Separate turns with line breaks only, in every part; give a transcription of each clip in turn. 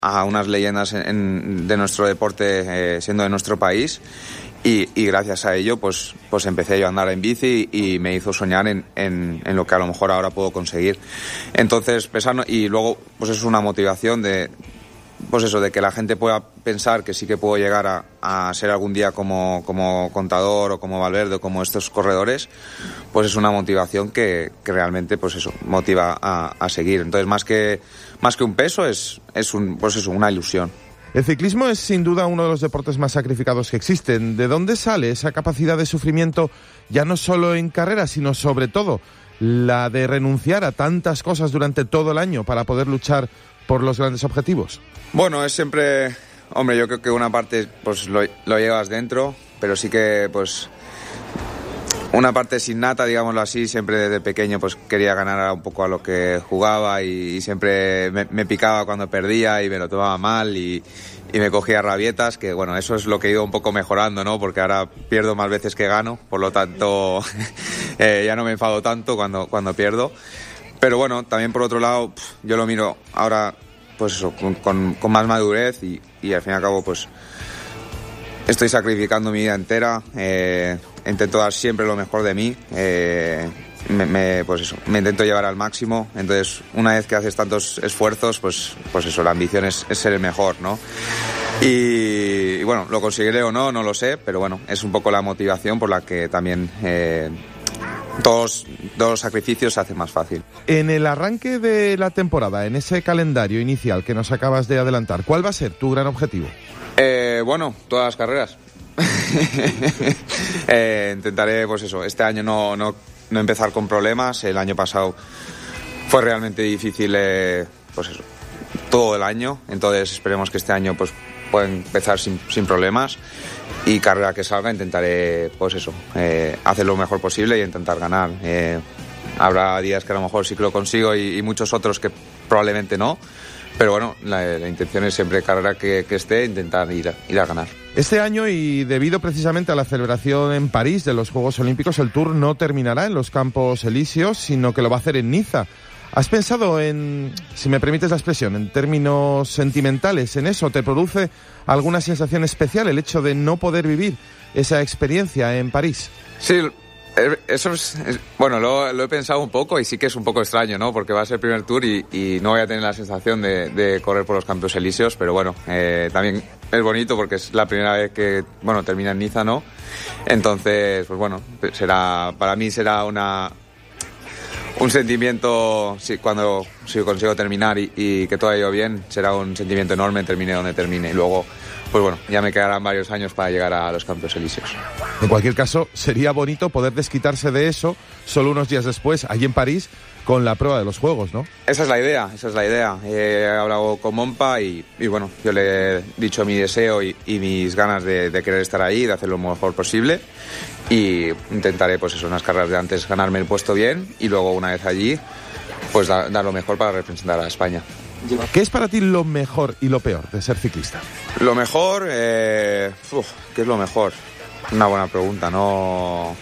a unas leyendas de nuestro deporte, siendo de nuestro país. Y gracias a ello pues empecé yo a andar en bici y me hizo soñar en lo que a lo mejor ahora puedo conseguir. Entonces pesar, y luego pues es una motivación de que la gente pueda pensar que sí que puedo llegar a ser algún día como Contador o como Valverde o como estos corredores. Pues es una motivación que realmente pues eso motiva a seguir. Entonces más que un peso es una ilusión.
El ciclismo es sin duda uno de los deportes más sacrificados que existen. ¿De dónde sale esa capacidad de sufrimiento, ya no solo en carreras, sino sobre todo la de renunciar a tantas cosas durante todo el año para poder luchar por los grandes objetivos?
Bueno, es siempre... Hombre, yo creo que una parte pues lo llevas dentro, pero sí que pues... Una parte sin nata, digámoslo así, siempre desde pequeño pues quería ganar un poco a lo que jugaba y siempre me picaba cuando perdía y me lo tomaba mal y me cogía rabietas, que bueno, eso es lo que he ido un poco mejorando, ¿no? Porque ahora pierdo más veces que gano, por lo tanto ya no me enfado tanto cuando pierdo. Pero bueno, también por otro lado, yo lo miro ahora pues eso, con más madurez y al fin y al cabo pues estoy sacrificando mi vida entera. Intento dar siempre lo mejor de mí, me intento llevar al máximo. Entonces una vez que haces tantos esfuerzos pues eso, la ambición es ser el mejor, ¿no? Y bueno, lo conseguiré o no lo sé, pero bueno, es un poco la motivación por la que también todos los sacrificios se hacen más fácil.
En el arranque de la temporada, en ese calendario inicial que nos acabas de adelantar, ¿cuál va a ser tu gran objetivo?
Bueno, todas las carreras. Intentaré, pues eso, este año no empezar con problemas. El año pasado fue realmente difícil, pues eso, todo el año. Entonces esperemos que este año pues pueda empezar sin problemas. Y carrera que salga intentaré, pues eso, hacer lo mejor posible y intentar ganar. Habrá días que a lo mejor sí que lo consigo y muchos otros que probablemente no. Pero bueno, la intención es siempre carrera que esté, intentar ir a ganar.
Este año, y debido precisamente a la celebración en París de los Juegos Olímpicos, el Tour no terminará en los Campos Elíseos, sino que lo va a hacer en Niza. ¿Has pensado en, si me permites la expresión, en términos sentimentales, en eso? ¿Te produce alguna sensación especial el hecho de no poder vivir esa experiencia en París?
Sí, eso es bueno, lo he pensado un poco y sí que es un poco extraño, ¿no? Porque va a ser el primer Tour y no voy a tener la sensación de correr por los Campos Elíseos, pero bueno, también es bonito porque es la primera vez que, bueno, termina en Niza, ¿no? Entonces, pues bueno, para mí será un sentimiento, si consigo terminar y que todo ha ido bien, será un sentimiento enorme, termine donde termine. Y luego, pues bueno, ya me quedarán varios años para llegar a los Campos Elíseos.
En cualquier caso, sería bonito poder desquitarse de eso solo unos días después, allí en París, con la prueba de los Juegos, ¿no?
Esa es la idea. He hablado con Mompa y bueno, yo le he dicho mi deseo y mis ganas de querer estar ahí, de hacer lo mejor posible. Y intentaré, pues eso, unas carreras de antes ganarme el puesto bien y luego una vez allí, pues dar lo mejor para representar a España.
¿Qué es para ti lo mejor y lo peor de ser ciclista?
Lo mejor, ¿qué es lo mejor? Una buena pregunta, no...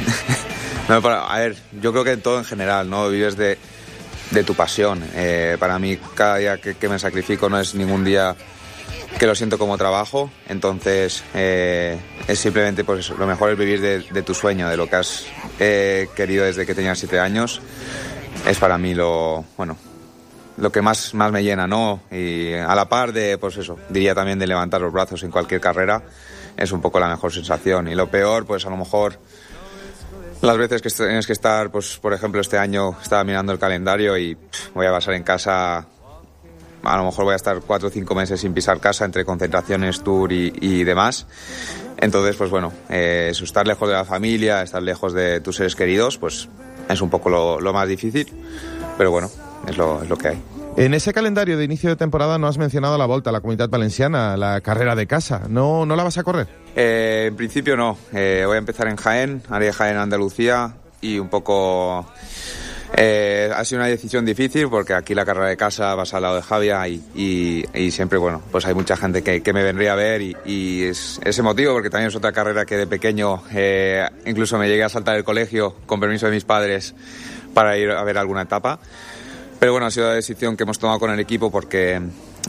A ver, yo creo que todo en general, ¿no? Vives de tu pasión. Para mí, cada día que me sacrifico no es ningún día que lo siento como trabajo. Entonces, es simplemente, pues eso, lo mejor es vivir de tu sueño, de lo que has querido desde que tenías 7 años. Es para mí lo que más me llena, ¿no? Y a la par de, pues eso, diría también de levantar los brazos en cualquier carrera, es un poco la mejor sensación. Y lo peor, pues a lo mejor las veces que tienes que estar, pues por ejemplo este año estaba mirando el calendario y voy a pasar en casa, a lo mejor voy a estar 4 o 5 meses sin pisar casa entre concentraciones, tour y demás. Entonces, pues bueno, estar lejos de la familia, estar lejos de tus seres queridos, pues es un poco lo más difícil, pero bueno, es lo que hay.
En ese calendario de inicio de temporada no has mencionado la Volta a la Comunitat Valenciana, la carrera de casa. ¿No la vas a correr?
En principio no. Voy a empezar en Jaén, haré Jaén Andalucía y un poco... ha sido una decisión difícil porque aquí la carrera de casa vas al lado de Javia y siempre, bueno, pues hay mucha gente que me vendría a ver y es emotivo porque también es otra carrera que de pequeño incluso me llegué a saltar el colegio con permiso de mis padres para ir a ver alguna etapa. Pero bueno, ha sido la decisión que hemos tomado con el equipo porque